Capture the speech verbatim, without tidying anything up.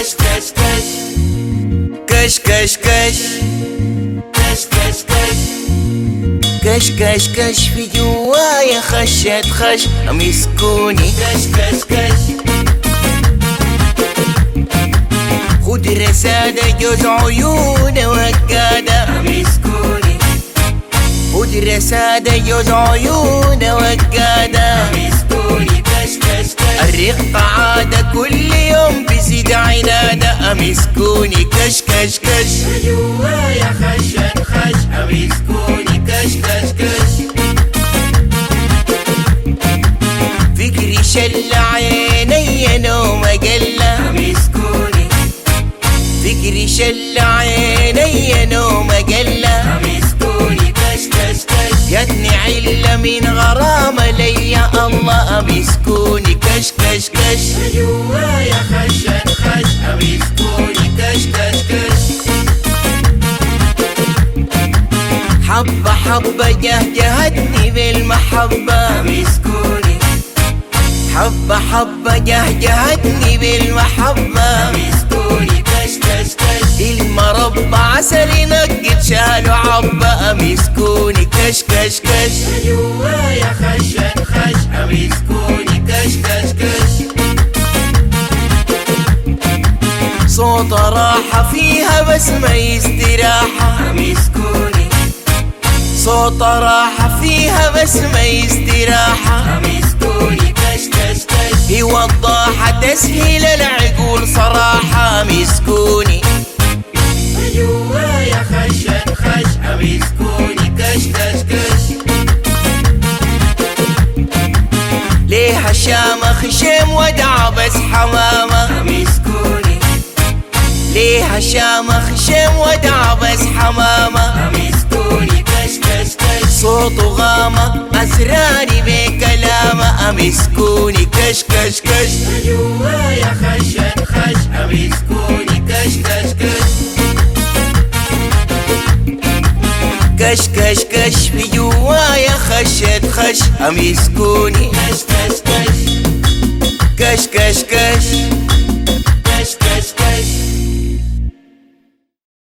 كش كش كش كش كش كش كش كش كش كش كش كش في جوايا خشت خش مسكوني كش كش كش خد رسالة جوز عيونه وقادة مسكوني خد رسالة جوز عيونه وقادة مسكوني كش كش كش الرق عادة كل يوم بزيد عنادة مسكوني كش كش كش جوايا خشت خش مسكوني كش كش كش فكري شل عيني نوم قلة مسكوني فكري شل عيني نوم قلة مسكوني كش كش كش جاتني علة من غرامة ليا الله مسكوني كش كش كش جوايا خشت خش مسكوني كش كش كش حبة حبة جهجهتني بالمحبة مسكوني حبة حبة جهجهتني بالمحبة مسكوني كش كش كش المربى عسل نقد شال عبة مسكوني كش كش كش جوايا خشت خش مسكوني كش كش كش صوت راحة فيها بس ما استراحة مسكوني صوت راحة فيها بس ما استراحة مسكوني كش كش كش هي وضاحة تسهيل العقول صراحة مسكوني جوايا خشت خش مسكوني كش كش كش ليها شامة خشم ودع بس حمامة مسكوني ليها شامة خشم ودع بس حمامة مسكوني كش كش كش صوت غامة أسراري بكلامة مسكوني كش كش كش جوايا خشت خش مسكوني كش كش كش كش كش كش في جوايا خشت خش مسكوني كش كش كش كش كش كش